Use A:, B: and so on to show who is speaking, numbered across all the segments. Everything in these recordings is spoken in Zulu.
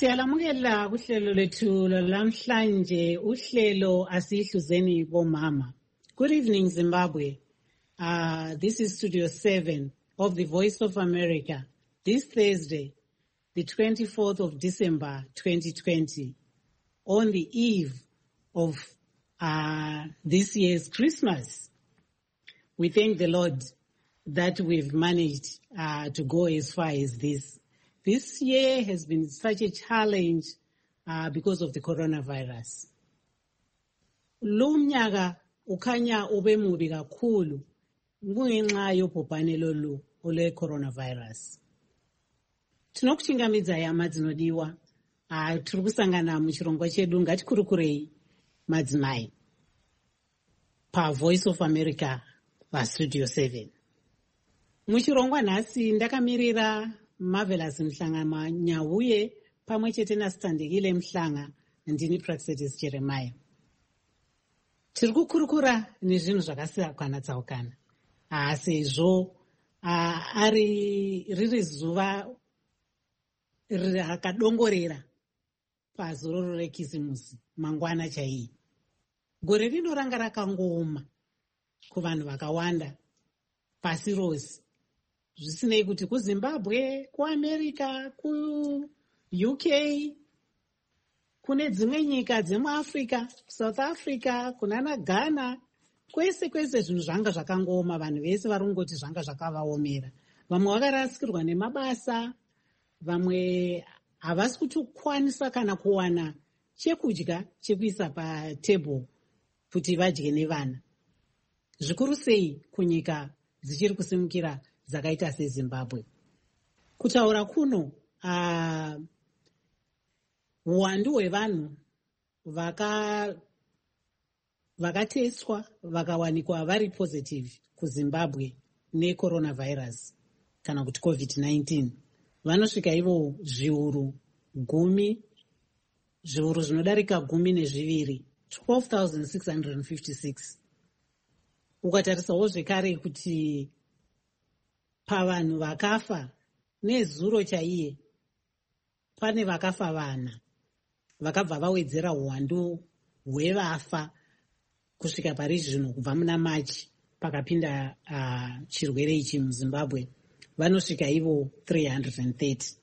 A: Siyalamukela kuhlelo lethu lamhlanje uhlelo asihluzeni bomama. Good evening Zimbabwe. This is Studio 7 of the Voice of America. This Thursday, the 24th of December 2020, on the eve of this year's Christmas. We thank the Lord that we've managed to go as far as this. This year has been such a challenge because of the coronavirus. Lo mnyaka ukhanya ube mubi kakhulu kungenxa yobhubhane lolu ole coronavirus. Tinokuchingamidza hama dzinodiwa, tiri kusangana muchirongwa chedu ngatikurukurei madzimai pa Voice of America pa Studio 7. Muchirongwa nhasi ndakamirira Marvelous Mhlanga Nyauye pamwe chete naSitandekile Mhlanga ndini Praxedis Jeremiah. Tiri kukurukura nezvinhu zvakasiyana tsaukana. Sezvo riri zuva rakadongorera pazororo rekisimusi mangwana chaiyi. Gore rinoranga rakangoma kuvanhu vakawanda pasi rose. Zvisinei kuti kuZimbabwe, kuAmerica, kuUK, kune dzimwe nyika dzemuAfrica, South Africa, kunana Ghana, kwese zvinhu zvanga zvakangoma, vanhu vese varongoti zvanga zvakavaomera. Vamwe vakarasikirwa nemabasa, vamwe havasi kutokwanisa kana kuwana chekudya chekuisa patebhuru kuti vadye nevana. Zvikuru sei kunyika dzichiri kusimukira dzakaita seZimbabwe. Kutaura kuno, uwandu hwevanhu vakateswa vakawanikwa vari positive kuZimbabwe necoronavirus kana kuti COVID-19 vanosvika ivo zviuru zvinodarika 12, 12,656. Ukatarisawo zvekare kuti pavanhu vakafa nezuro chaiye pane vakafa vana vakabva vawedzera uwandu hwevafa kusvika pari zvino kubva muna Machi pakapinda chirwere ichi muZimbabwe vanosvika ivo 330.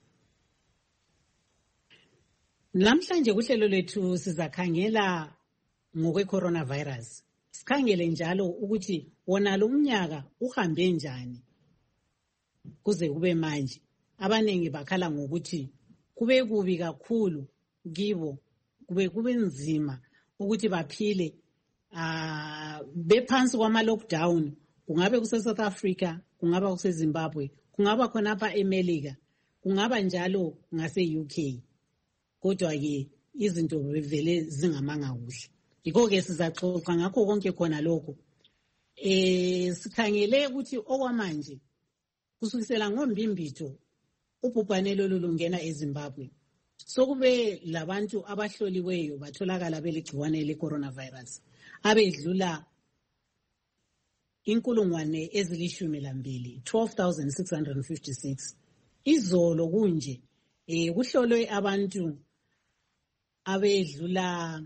A: Namhlanje kuhlelo lethu sizakhangela ngokwe-coronavirus. Sikhangele njalo ukuthi wona lo mnyaka uhambe njani kuze kube manje. Abanengi bakhala ngokuthi kube kubi kakhulu kibo, kube nzima ukuthi baphile bephansi kwama-lockdown. Kungabe kuse-South Africa, kungaba kuse-Zimbabwe, kungaba khonapha eMelika, kungaba njalo ngase-UK. Kodwa-ke izinto vele zingamanga kuhle. Yikho-ke sizaxoxa ngakho konke khona lokho. Sikhangele ukuthi okwamanje kusukisela ngombimbito ubhubhane lolu lungena eZimbabwe. Sokube labantu abahloliweyo batholakala beligciwane le-coronavirus abedlula 12,000, 12,656. Izolo kunje kuhlolwe abantu abedlula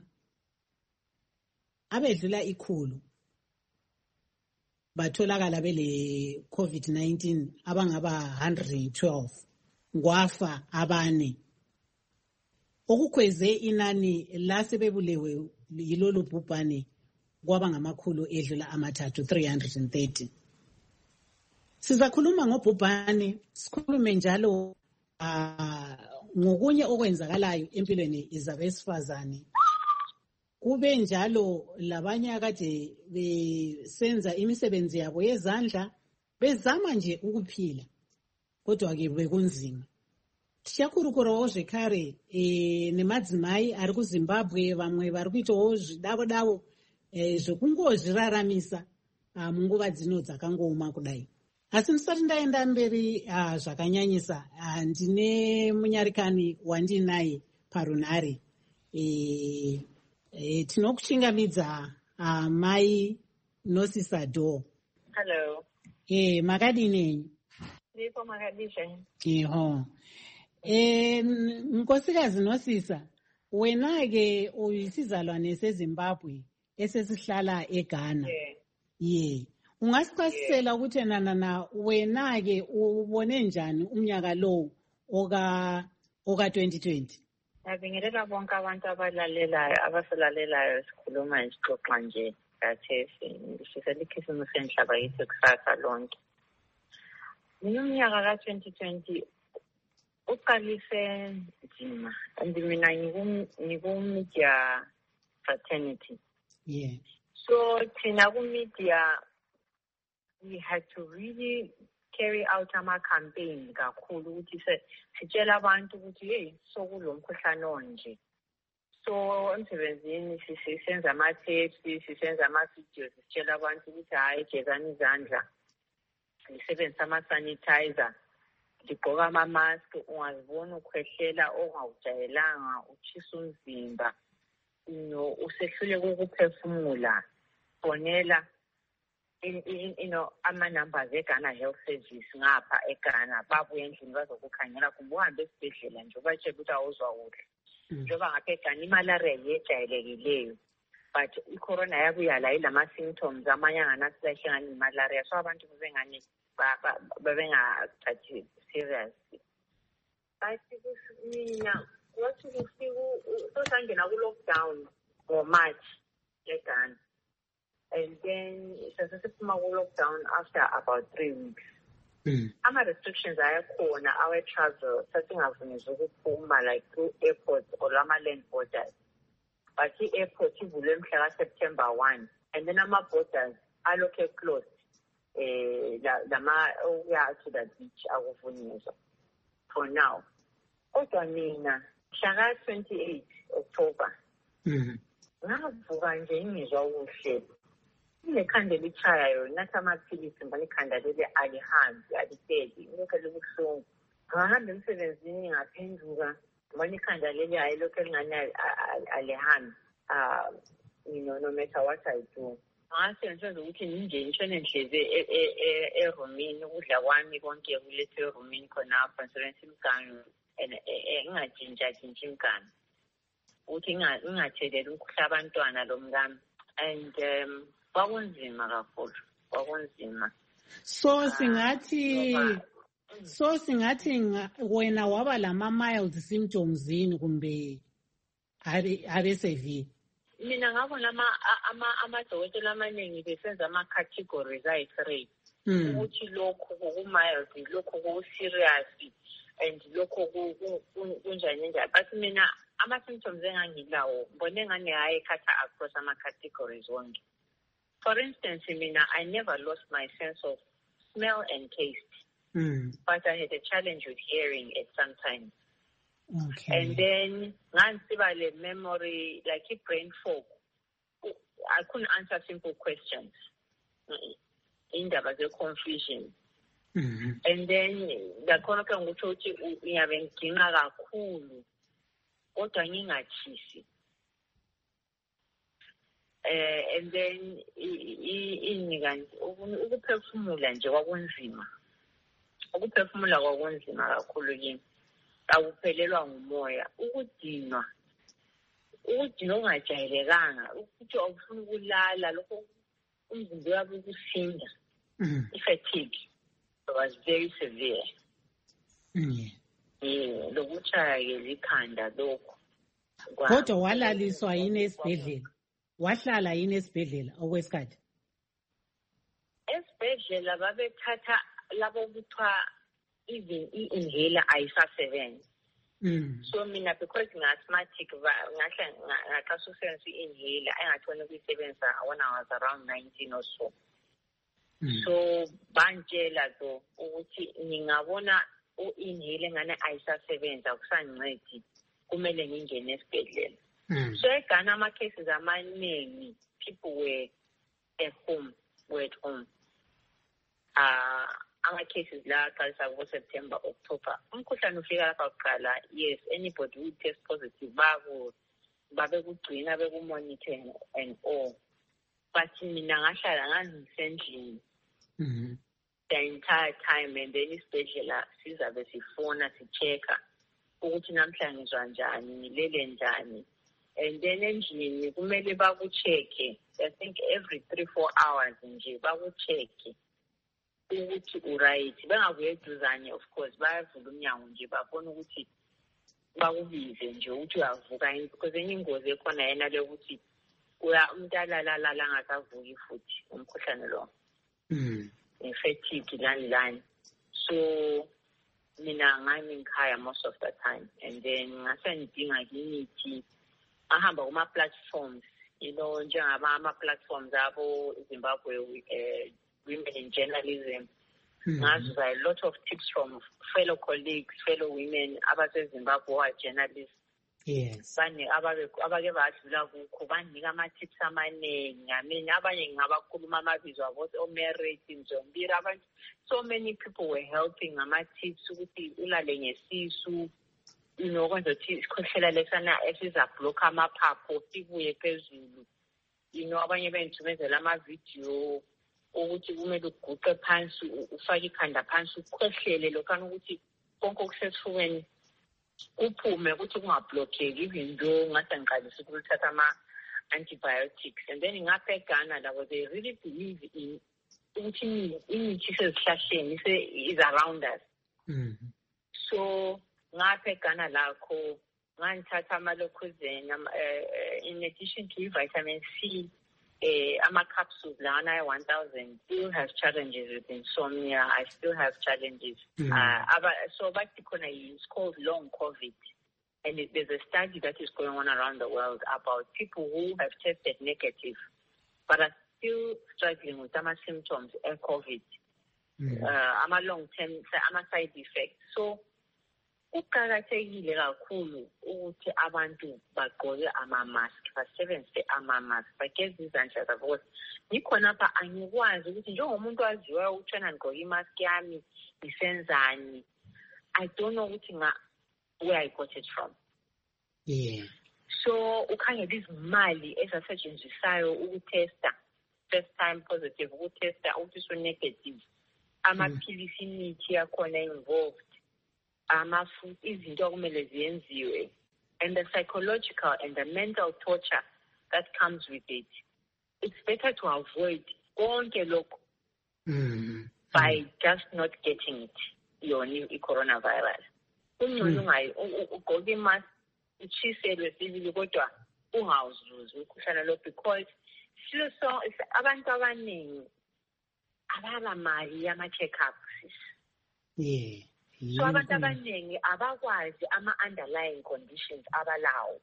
A: 100 batholakala bele COVID-19 abangaba 112, ngwafa abane. Okukhweze inani lasebebulewe yilolu bhubhane kwaba ngamakhulu edlula 330. Sizakhuluma ngobhubhane, sikhulume njalo ngokunye okwenzakalayo empilweni zabesifazane. Kube njalo labanye akade besenza imisebenzi yabo yezandla bezama nje ukuphila, kodwa-ke bekunzima. Tichakurukurawo zvekare nemadzimai ari kuZimbabwe, vamwe vari kuitawo zvidavo zvekungozviraramisa munguva dzino dzakangoma kudai. Asi ndisati ndaenda mberi zvakanyanyisa, ndine munyarikani wandinaye parunhare. Tinokuchingamidza Mai Nosisa Do.
B: Hello.
A: Makadini?
B: Ndipo makadisha.
A: Iho. Nkosikazi Nosisa, wena ke uyisizalwane seZimbabwe esesihlala eGhana. Yeah. Ungasichasisela ukuthi na wena ke ubone njani umnyaka lo oka 2020?
B: Ngibingelela bonke abantu abasalalelayo sikhuluma nje xoxa nje kathesi ngishisela ikhisimusi senhlaba yethu kusasa lonke. Umnyaka ka-2020 uqalise nzima and mina ngiku-media fraternity.
A: Yeah.
B: So thina ku-media we had to really carry out ama-campaign kakhulu ukuthi sitshela abantu ukuthi hey sokulo mkhuhlane onje. So emsebenzini sisenza ama-tapes, sisenza ama-videos, sitshela abantu ukuthi hayi gezani izandla, sisebenzisa ama-sanitizer, sigqoka ama-mask, ungazibona ukhwehlela ongawujayelanga, utshisa umzimba, usehluleka ukuphefumula, fonela ama-numbers eGhana Health Service ngapha eGhana, babuye endlini bazokukhangela kumbe uhambe esibhedlela nje ubatshela ukuthi awuzwa kuhle. Njengoba ngapha eGhana imalaria yejayelekileyo, but i-corona yabuya la ilama-symptoms amanye anganasilahle ngani imalaria, so abantu bebengani babengathathi serious. But mina wathi sosangena ku-lockdown ngo-March eGhana. And then sasiphuma ku-lockdown after about 3 weeks. Ama-restrictions ayakhona, our travel, sasingavunyezwa ukuphuma like through airports or ama-land borders. But i-airport ivulwe mhla ka-September 1. And then ama-borders alokhe closed. Ukuya to the beach akuvunyezwa for now. Kodwa mina mhla ka-28 October ngavuka nje ngizwa kuhle. Inekhanda lichayayo nathi amaphilisi ngibona ikhanda leli alihambi aliteli lokho libuhlungu. Ngahamba emsebenzini ngaphenduka ngibona ikhanda leli hayi lokho elingani alihambi. No matter what I do. Ngasenze ukuthi nje ngishone nhleze erumini ukudla kwami konke kulethe erumini khonapho ngisebenzisa imiganu ngingajinja imiganu ukuthi ngingatheleli umkhuhlane abantwana lo mngami. And kwakunzima kakhulu, kwakunzima.
A: So singathi wena waba lama-mild symptoms yini kumbe abe severe?
B: Mina ngabona amadokotela amaningi besenza ama-categories ayi-3 ukuthi lokhu ku-mild, lokhu ku-serious and lokhu kunjani njani. But mina ama-symptoms engangilawo ngibone engani hayi ekhatha across ama-categories wonke. For instance, I never lost my sense of smell and taste, but I had a challenge with hearing at some time.
A: Okay.
B: And then, the memory, like a brain fog, I couldn't answer simple questions. There was a confusion. And then, the konoka nguchochi uyabenkinga kakhulu, kodwa ngingachisi. And then ukuphefumula nje kwakunzima. Ukuphefumula kwakunzima kakhulu yini. Awuphelelwa ngumoya. Ukudinwa ungajayelekanga. Ukuthi awufuni ukulala lokho umzimba wakho ukusinda. I-fatigue was very severe. Lokuchaya ke likhanda lokho.
A: Kodwa walaliswa yini esibhedlela? Wahlala yini esibhedlela okwesikhathi?
B: Esibhedlela babethatha labo kuthiwa even i-inhaler ayisasebenzi. So mina because ngi-asthmatic ngaqasa ukusebenzisa i-inhaler engathoni ukuyisebenzisa when I was around 19 or so. So bantshela though ukuthi ngingabona u-inhaler ngane ayisasebenzi akusangincedi kumele ngingene esibhedlela. So eGhana ama-cases amaningi, people were at home. Ama-cases la aqalisa ngo-September, October. Umkhuhlane ufika lapha kuqala, yes, anybody who test positive babekugcina bekumonitor and all. But mina ngahlala ngangisendlini the entire time, and then isibhedlela sizabe sifona, si-checker. ukuthi namhlanje ngizwa njani, ngilele njani. And then endlini kumele baku-check-e, I think every 3-4 hours nje baku-check-e ukuthi uright. Bengabuye eduzane, of course, bayavula umnyango nje babona ukuthi bakubize nje ukuthi uyavuka yini, because enye ingozi ekhona yena le ukuthi umuntu alalala angasavuki futhi umkhuhlane lo. Fatigue lani. So mina ngami ngikhaya most of the time, and then ngase ngidinga imithi ahamba kuma-platforms, njengaba ama-platforms abo Zimbabwe Women in Journalism. Ngazuza a lot of tips from fellow colleagues, fellow women abase-Zimbabwe who are journalists.
A: Yes.
B: Abake badlula kukho banika ama-tips amaningi. I mean, abanye ngabakhuluma amabizo abo oMary Nzombiri, abanye, so many people were helping ngama-tips ukuthi ulale ngesisu, kwenza ukuthi isikhohlela lesana esizabhlokha amaphaphu sibuye phezulu. Abanye bengithumezela ama-video ukuthi kumele uguqe phansi, ufake ikhanda phansi, ukhohlele lokhana ukuthi konke okusesifubeni kuphume ukuthi kungablockeki, even though ngase ngiqalisa ukuthatha ama-antibiotics. And then ngapha eGhana labo, they really believe in ukuthi imithi sezihlahleni is around us. So ngapha eGhana lakho ngangithatha ama-Locozane, in addition to vitamin C, ama-capsules lana 1,000 still have challenges with insomnia. I still have challenges. So it's called long COVID. And there's a study that is going on around the world about people who have tested negative but are still struggling with some symptoms of COVID, long-term side effects. So kuqakathekile kakhulu ukuthi abantu bagqoke ama-mask, basebenzise ama-mask, bageze izandla zabo. Because ngikhona apha angikwazi ukuthi njengomuntu waziwayo ukutshena ngigqoke imask yami ngisenzani. I don't know ukuthi where I got it from.
A: Yeah.
B: So ukhangela izimali ezasetshenziswayo ukutesta, first time positive, ukutesta ukuthi so-negative, amaphilisi, imithi yakhona involved, izinto okumele ziyenziwe, and the psychological and the mental torture that comes with it. It's better to avoid konke lokho by just not getting it, your new coronavirus. Ugqoke imask, utshiselwe sibili kodwa ungawuzuzi umkhuhlane lo, because abantu abaningi abalamali yama-check-ups.
A: Yeah.
B: So abantu abaningi abakwazi ama-underlying conditions abalawo.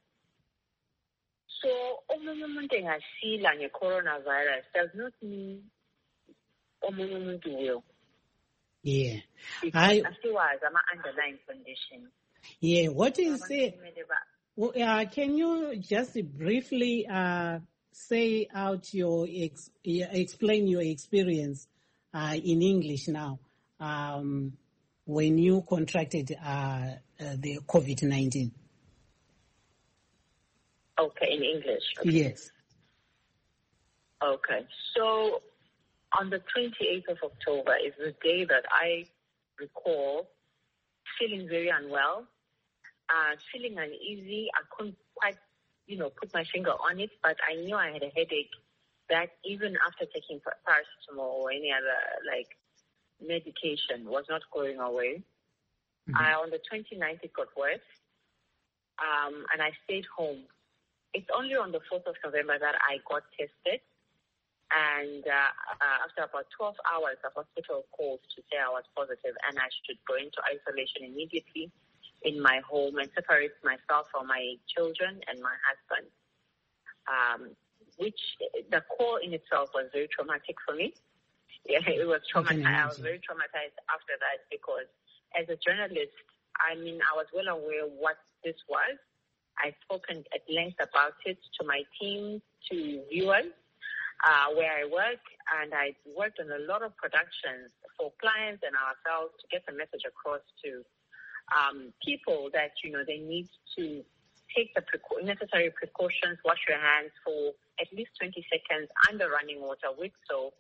B: So omunye umuntu engasila nge-coronavirus does not mean omunye umuntu will.
A: Yeah.
B: Asiwazi ama-underlying conditions.
A: Yeah. What is it? Can you just briefly say out explain your experience in English now? When you contracted the COVID-19?
B: Okay, in English. Okay.
A: Yes.
B: Okay, so on the 28th of October is the day that I recall feeling very unwell, feeling uneasy. I couldn't quite, put my finger on it, but I knew I had a headache that even after taking paracetamol or any other, medication was not going away. On the 29th, it got worse, and I stayed home. It's only on the 4th of November that I got tested, and after about 12 hours, the hospital called to say I was positive and I should go into isolation immediately in my home and separate myself from my children and my husband, which the call in itself was very traumatic for me. Yeah, it was traumatized. I was very traumatized after that because as a journalist, I was well aware what this was. I've spoken at length about it to my team, to viewers, where I work, and I worked on a lot of productions for clients and ourselves to get the message across to people that, they need to take the necessary precautions, wash your hands for at least 20 seconds under running water with soap,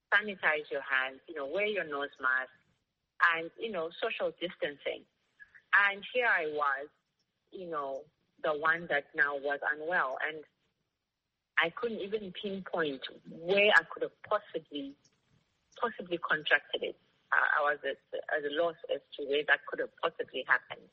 B: sanitize your hands, wear your nose mask, and, social distancing. And here I was, the one that now was unwell. And I couldn't even pinpoint where I could have possibly contracted it. I was at a loss as to where that could have possibly happened.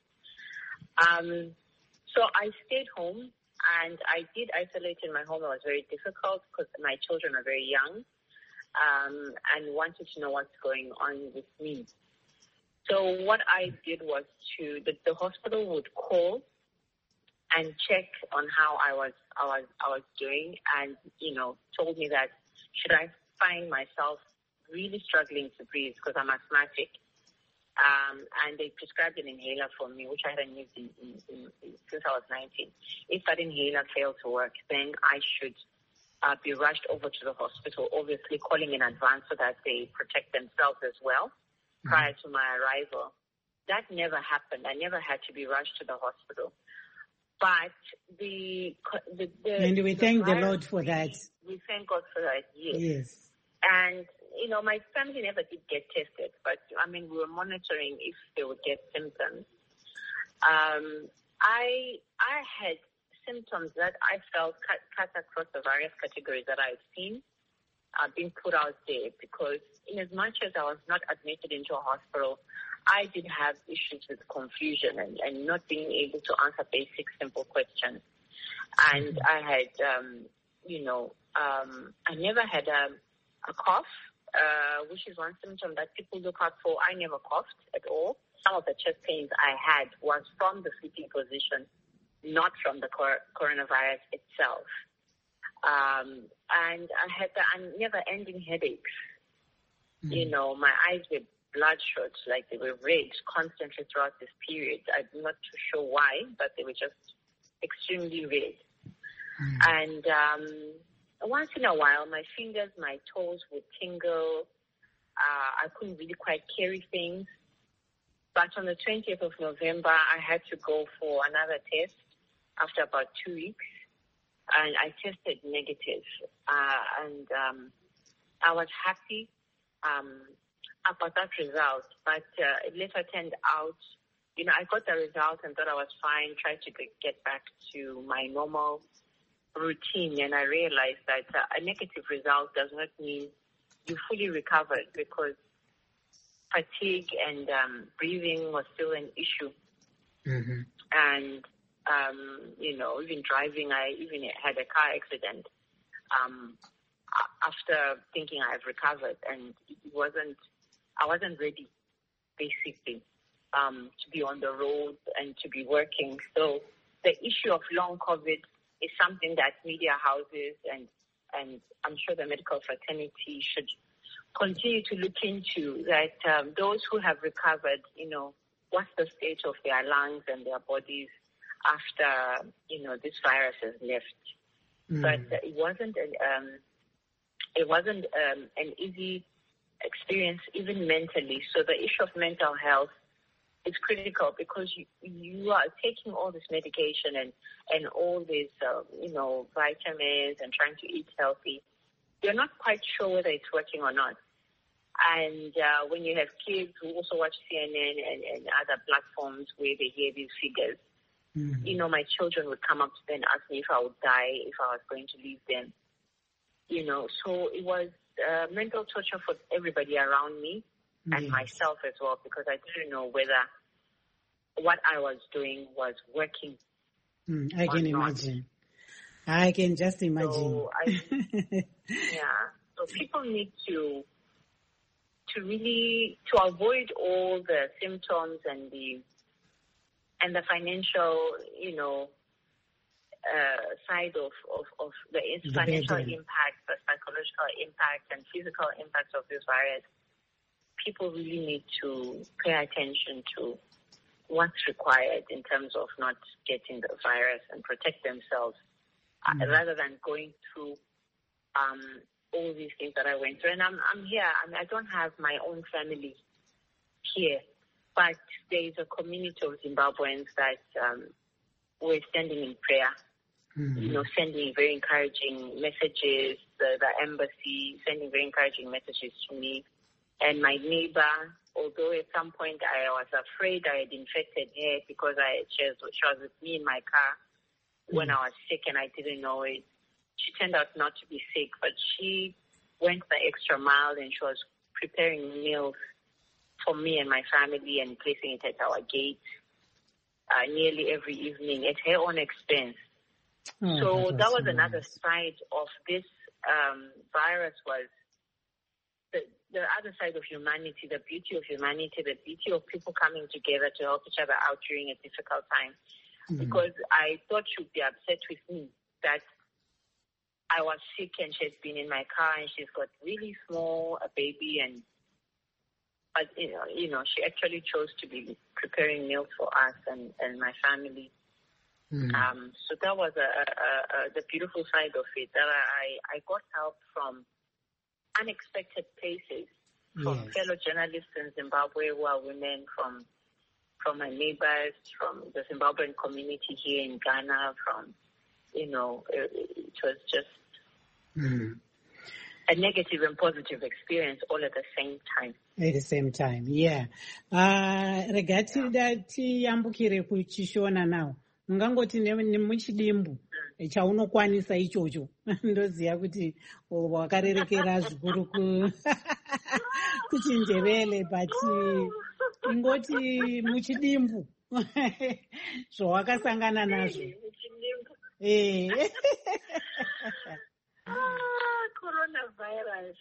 B: So I stayed home, and I did isolate in my home. It was very difficult because my children are very young, and wanted to know what's going on with me. So what I did was the hospital would call and check on how I was doing, and told me that should I find myself really struggling to breathe because I'm asthmatic, and they prescribed an inhaler for me, which I hadn't used since I was 19. If that inhaler failed to work, then I should be rushed over to the hospital, obviously calling in advance so that they protect themselves as well prior to my arrival. That never happened. I never had to be rushed to the hospital. But
A: and we thank the Lord for that.
B: We thank God for that,
A: yes.
B: And, my family never did get tested, but, we were monitoring if they would get symptoms. I had symptoms that I felt cut across the various categories that I've seen being put out there, because in as much as I was not admitted into a hospital, I did have issues with confusion and not being able to answer basic, simple questions. And I had, I never had a cough, which is one symptom that people look out for. I never coughed at all. Some of the chest pains I had was from the sleeping position, not from the coronavirus itself. And I had the never-ending headaches. My eyes were bloodshot, like they were red constantly throughout this period. I'm not too sure why, but they were just extremely red. And once in a while, my fingers, my toes would tingle. I couldn't really quite carry things. But on the 20th of November, I had to go for another test after about 2 weeks. And I tested negative. And I was happy about that result. But it later turned out, I got the result and thought I was fine, tried to get back to my normal routine. And I realized that a negative result does not mean you fully recovered, because fatigue and breathing was still an issue. And, even driving, I even had a car accident after thinking I've recovered, and I wasn't ready, basically, to be on the road and to be working. So the issue of long COVID is something that media houses and I'm sure the medical fraternity should continue to look into, that those who have recovered, what's the state of their lungs and their bodies after, this virus has left. But it wasn't an easy experience, even mentally. So the issue of mental health is critical, because you are taking all this medication and all these, vitamins and trying to eat healthy. You're not quite sure whether it's working or not. And when you have kids who also watch CNN and other platforms where they hear these figures, my children would come up to them and ask me if I would die, if I was going to leave them. So it was mental torture for everybody around me and myself as well, because I didn't know whether what I was doing was working.
A: I can imagine. I can just imagine.
B: So So people need to avoid all the symptoms and the financial, side of the financial impact, the psychological impact, and physical impact of this virus. People really need to pay attention to what's required in terms of not getting the virus and protect themselves, rather than going through all these things that I went through. And I'm here. I don't have my own family here, but there is a community of Zimbabweans that were standing in prayer, sending very encouraging messages, the embassy sending very encouraging messages to me. And my neighbor although at some point I was afraid I had infected her because she was with me in my car when I was sick and I didn't know it. She turned out not to be sick, but she went the extra mile and she was preparing meals for me and my family and placing it at our gate nearly every evening at her own expense. So that was another side of this virus, was the other side of humanity, the beauty of humanity, the beauty of people coming together to help each other out during a difficult time. Because I thought she'd be upset with me that I was sick and she had been in my car and she's got really small a baby, but you know, she actually chose to be preparing meals for us and my family. So that was the beautiful side of it, that I got help from unexpected places, from fellow journalists in Zimbabwe who are women, from my neighbors, from the Zimbabwean community here in Ghana, it was just a negative and positive experience all at the same time.
A: At the same time, yeah. Regati dati yambukire kuchishona now. Ungangoti nemuchidimbu chaunokwanisa ichocho. Ndoziya kuti wakarerekera zvikuru kuchinjevele, but ingoti muchidimbu zvawakasangana nazvo.
B: Coronavirus.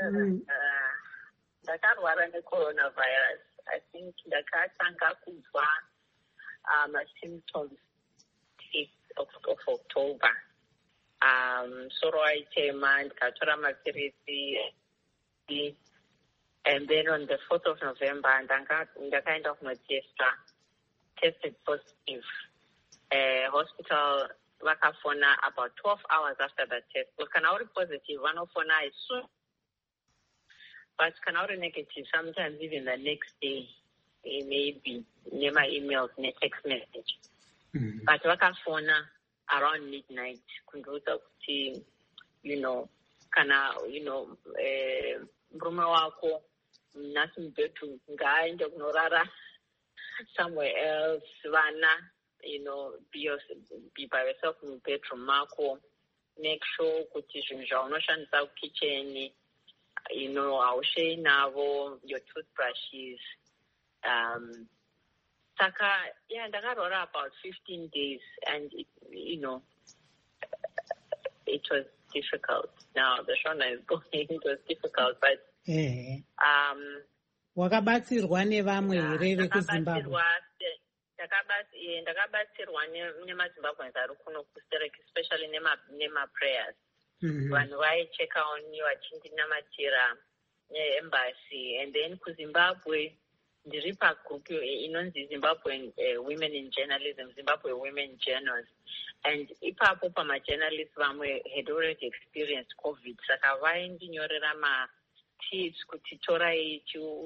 B: Ndakarwara necoronavirus. I think ndakatanga kuzwa symptoms 8th of October. Soro waitema, ndikatora mapirisi, and then on the 4th of November, ndakaenda kunotesta, tested positive. Hospital vakafona about 12 hours after the test. Because kana uri positive, vanofona soon. But kana uri negative, sometimes even the next day, maybe, nema emails, ne text message. But vakafona around midnight, kunduza kuti, murume wako, nasi mbetu, ngaende kunorara somewhere else, vana, be by yourself in the bedroom mako. Make sure kuti zvinhu zvaunoshandisa kitchen, haushei navo, your toothbrushes. Saka, ndakarwara about 15 days, and it was difficult. Now the Shona is going, it was difficult, but
A: wakabatsirwa nevamwe here vekuZimbabwe?
B: Ndakabatsirwa nemaZimbabweans ari kuno kuSterek, especially nema-prayers. Vanhu vaicheka on me vachindinamatira embassy. And then kuZimbabwe, ndiri pagroup inonzi Zimbabwean Women in Journalism, Zimbabwe Women Journals. And ipapo pamajournalists vamwe had already experienced COVID. Saka vaindinyorera ma-tips kuti torai,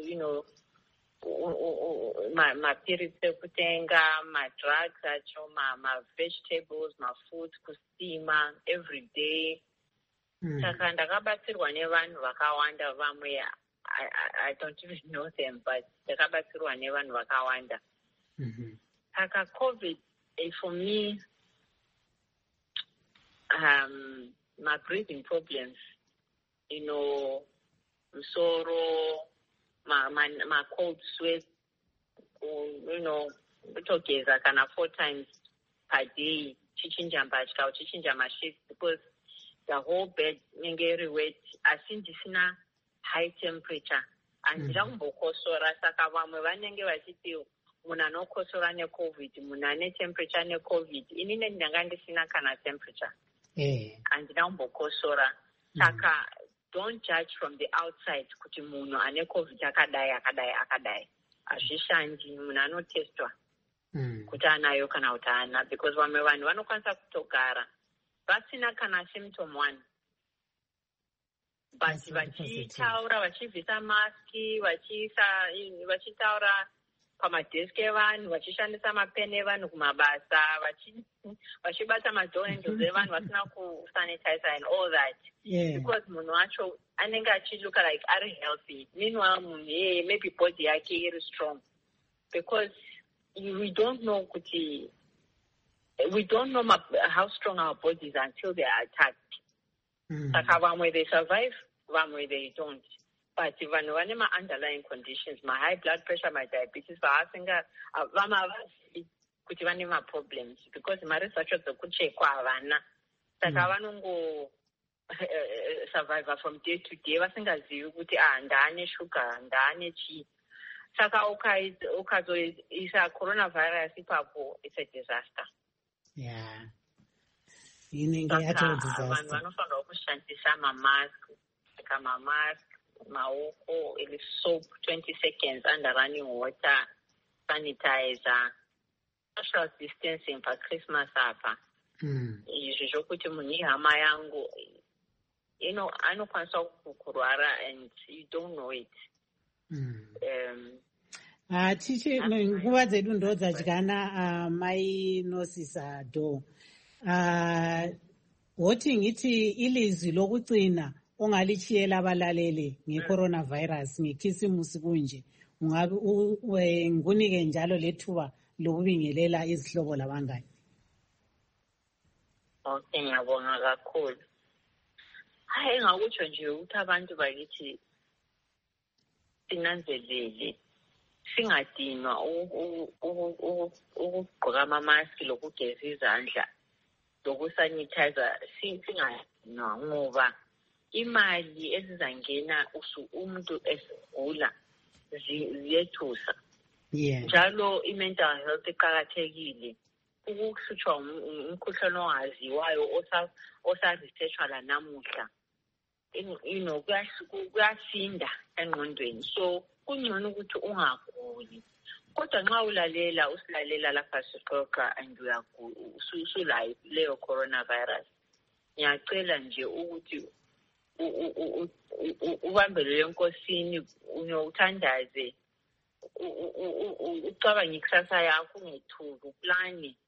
B: mapirisi ekutenga, madrugs acho, ma-vegetables, ma-foods, kusima, every day. Saka ndakabatsirwa nevanhu vakawanda vamwe, I don't even know them, but ndakabatsirwa nevanhu vakawanda. Saka COVID, for me, my breathing problems, musoro, my cold sweat, kutogeza kana 4 times per day, chichinja mbatya, chichinja mashifts, because the whole bed nenge wet, asi ndisina high temperature, andira kumbokosora. Saka vamwe vanenge vachiti munhu anokosora neCovid, munhu ane temperature neCovid. Inini ndanga ndisina kana temperature, andina kumbokosora. Saka don't judge from the outside kuti munhu ane COVID akadai. Hazvishandi, munhu anotestwa kuti anayo kana kuti haana, because vamwe vanhu vanokwanisa kutogara vasina kana symptom 1, but vachitaura, vachibvisa maski, vachitaura pamadesk evanhu vachishandisa mapeni evanhu kumabasa vachibata madohandles evanhu vasina kusanitizer and all that. Because munhu wacho anenge achilook like ari healthy. Meanwhile munhu maybe body yake iri strong. Because we don't know how strong our bodies are until they are attacked. Saka vamwe they survive, vamwe they don't. But vanhu vane ma-underlying conditions, ma-high blood pressure, ma-diabetes, vamwe havasi kuti vane ma-problems because ma-research dzekuchekwa havana. Saka vanongo survivor from day to day vasingazivi kuti ndaane sugar, ndaane chii. Saka ukazoisa coronavirus ipapo, it's a disaster.
A: Yeah. Vanhu
B: vanofanira kushandisa mamask, saka mamask, maoko, ili soap 20 seconds under running water, sanitizer, social distancing for Christmas apa. Izvi zvokuti munhu hama yangu, anokwanisa kurwara and you don't know it.
A: Tichi nguva dzedu ndo dzadyana mai nosisa do. Voting iti ilizwi lokucina ongalichiyela abalaleli nge-coronavirus ngekhisimusi kunje. Ngunike njalo lethuba lokubingelela izihlobo labangani.
B: Okay, ngiyabonga kakhulu. Hayi ngakutsho nje ukuthi abantu bakithi sinanzelele singadinwa ukugqoka amamaski lokugeza izandla lokusanitizer singadinwa ngoba imali ezizangena umuntu esegula ziyethusa. Njalo i-mental health iqakathekile. Ukuhlutshwa umkhuhlane ongaziwayo osa-researchwa la namuhla. Kuyasinda engqondweni. So kungcono ukuthi ungaguli. Kodwa nxa usilalela lapha sixoxa and usulayo leyo coronavirus. Ngiyacela nje ukuthi ubambele enkosini uthandaze ucabange ikusasa yakho ungethuki uplani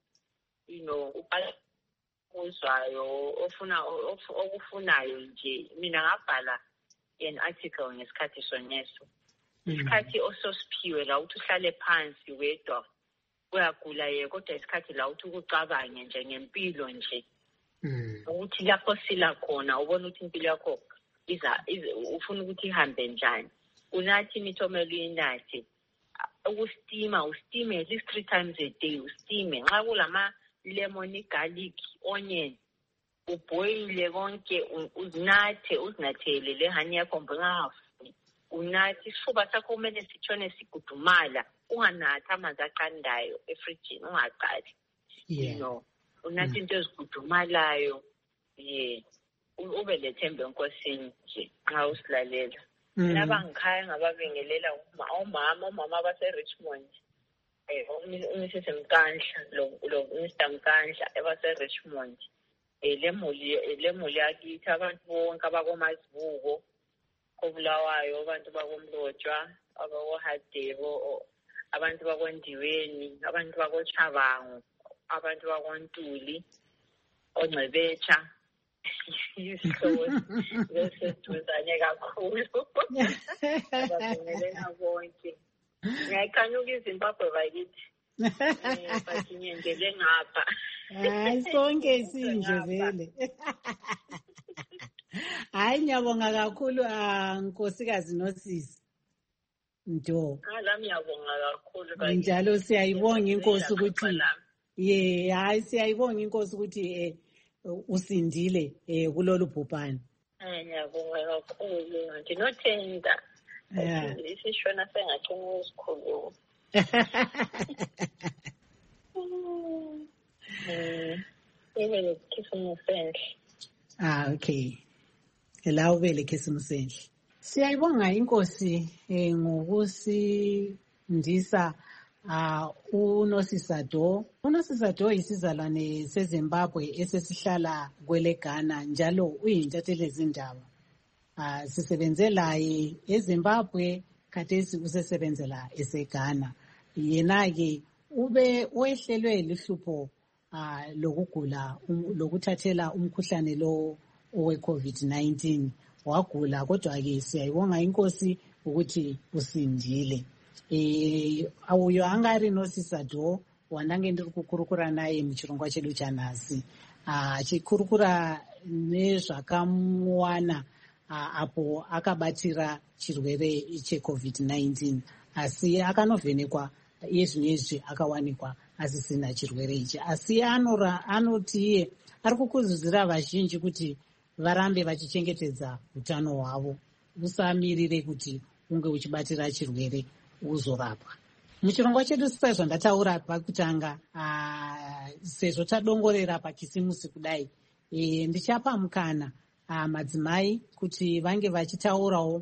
B: uzwayo okufunayo nje. Mina ngabhala an article ngesikhathi soneso. Isikhathi ososiphiwe la uthi uhlale phansi wedwa uyagula kodwa isikhathi la uthi ukucabange nje ngempilo nje. Ukuthi lapho sila khona ubona ukuthi impilo yakho ufuna ukuthi ihambe njani. Unathi imithomelo uyinathi. Ustime at least 3 times a day. Ustime nxa kulama lemon, garlic, onion, uboile konke, uzinathele le honey yakho ngafu. Unathi isifuba sakho kumele sitshone sigudumala. Unganathi amanzi aqandayo efrijini ungaqali. Unathi into ezigudumalayo. Ube lethembe enkosini nje nxa usilalela. Laba ngikhaya ngababingelela omama base-Richmond. Mrs. Mkandla lo Mr. Mkandla ebase-Richmond. Le muli yakithi abantu bonke abakomazibuko kobulawayo, abantu bakomlotshwa, abakohadebo, abantu bakondiweni, abantu bakochabango, abantu bakontuli, ongcebetsha. Seseduzane kakhulu. Ababingelela bonke. Ngiyakhanuka iZimbabwe bakithi. Bakinyendele ngapha.
A: Hayi sonke sinje vele. Hayi ngiyabonga kakhulu nkosikazi nosisi. Nto.
B: Lami ngiyabonga kakhulu.
A: Njalo siyayibonga inkosi ukuthi hayi siyayibonga inkosi ukuthi usindile kulolu bhubhane.
B: Ngiyabonga kakhulu. Ndinothenda. Isishona sengacina isikhulu. Ebe lekhisimusi enhle.
A: Okay. La ube lekhisimusi enhle. Siyayibonga inkosi ngokusindisa uNosisado. uNosisado isizalwane seZimbabwe esesihlala kweleGhana njalo uyintatheli ezindaba. Sisebenze laye eZimbabwe khathesi usesebenzela eseGhana. yena-ke ube wehlelwe lihlupho lokugula lokuthathela umkhuhlane lo owe-COVID-19 wagula, kodwa-ke siyayibonga inkosi ukuthi usindile. Uyo angari nosisado wandange ndiri kukurukura naye muchirongwa chedu chanhasi, achikurukura nezvakamuwana apo akabatira chirwere cheCOVID-19, asi akanovhenekwa iye zvino izvi akawanikwa asisina chirwere ichi. Asi anoti iye ari kukurudzira vazhinji kuti varambe vachichengetedza utano hwavo, usamirire kuti unge uchibatira chirwere uzorapwa. Muchirongwa chedu sezvandataura pakutanga, sezvo tadongorera pakisimusi kudai, ndichapa mukana madzimai kuti vange vachitaurawo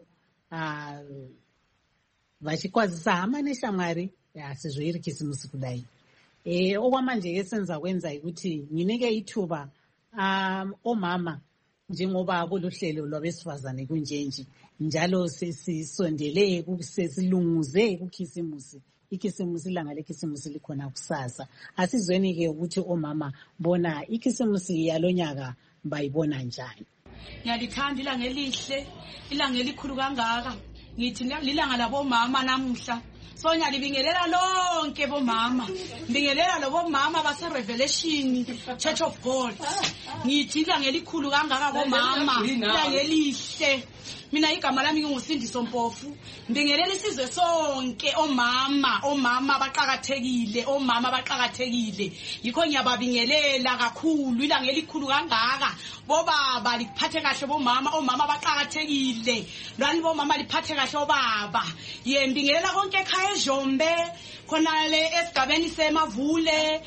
A: vachikwazisa hama neshamwari sezvo iri kisimusi kudai. Okwamanje yesenza kwenzai kuti nginenge ithuba omama njengoba kuluhlelo lwabesifazane kunjenje njalo sesisondele sesilunguze kukhisimusi. Ikhisimusi, ilanga lekhisimusi likhona kusasa. Asizweni-ke ukuthi omama bona ikhisimusi yalonyaka bayibona njani.
C: Ngiyalithanda ilanga elihle, ilanga elikhulu kangaka. Ngithi lilanga labomama namuhla. So ngiyalibingelela lonke bomama. Ngibingelela lobomama base Revelation Church of God. Ngithi ilanga elikhulu kangaka bomama, ilanga elihle. Mina igama lami nginguSindiso Mpofu. Ngibingelela isizwe sonke omama baqhakathekile, omama baqhakathekile. Yikho ngiyababingelela kakhulu ilanga elikhulu kangaka. Bobaba liphathe kahle bomama, omama baqhakathekile. Lani bomama liphathe kahle obaba. Ngibingelela konke ekhaya eJombe, khona le esigabeni seMavule,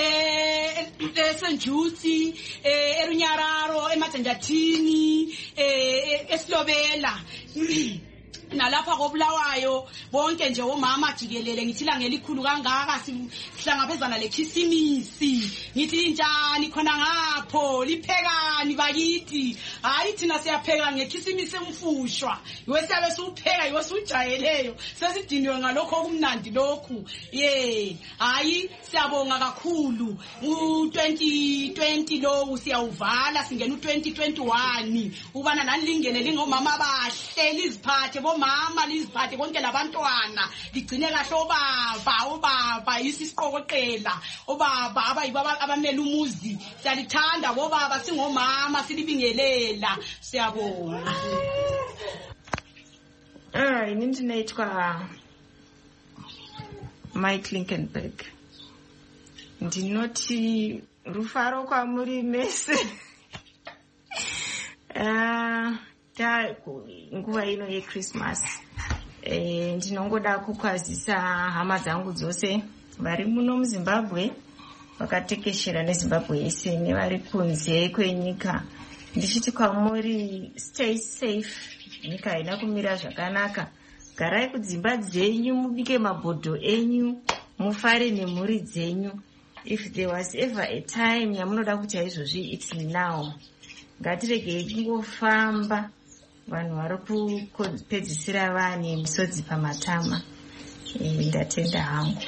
C: eSenjusi, eRunyararo, eMatsendathini, eSilobela. Nalapha koBulawayo bonke nje omama jikelele. Ngithi ilanga elikhulu kangaka sihlangabezana lekhisimisi. Ngithi njani khona ngapho liphekani bakithi? Hayi thina siyapheka ngekhisimisi emfushwa. Iwe siyabe siupheka iwe sujayeleyo. Sesidiniwe ngalokho okumnandi lokhu. Hayi siyabonga kakhulu. U2020 lo siyawuvala singena u2021 ubana nalingene lingomama abahle liziphathe bomama liziphathe konke labantwana ligcine kahle obaba isisiqokoqela obaba abayibaba abamela umuzi siyalithanda bobaba singomama silibingelela siyabonga.
D: Inini ndinoitwa Mike Linkenberg. Ndinoti rufaro kwamuri mese. Nguva ino yeChristmas. Ndinongoda kukwazisa hama dzangu dzose vari muno muZimbabwe vakatekeshera neZimbabwe yese nevari kunze kwenyika. Ndichiti kwamuri stay safe. Nyika haina kumira zvakanaka. Garai kudzimba dzenyu, mubike mabhodho enyu, mufare nemhuri dzenyu. If there was ever a time yamunoda kuti izvozvi, it's now. Ngatiregei kungofamba vanhu vari kupedzisira vane misodzi pamatama. Ndatenda hangu.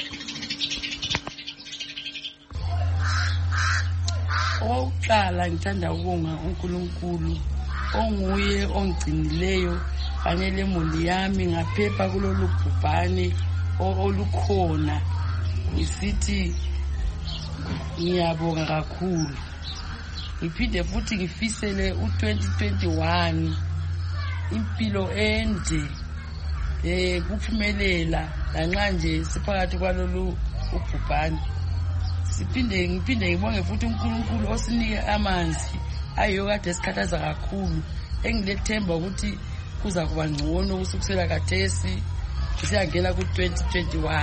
E: Oqala ngithanda ukubonga uNkulunkulu onguye ongcinileyo kanye lemuli yami ngaphepha kulolu bhubhane olukhona. Ngisithi ngiyabonga kakhulu. Ngiphinde futhi ngifisele u2021 impilo ende kuphumelela lanxa nje siphakathi kwalolu ubhubhane. Ngipinde ngibonge futhi uNkulunkulu osinike amanzi ayo kade esikhathaza kakhulu, engilethemba ukuthi kuza kuba ngcono kusukela kathesi siyangena ku2021.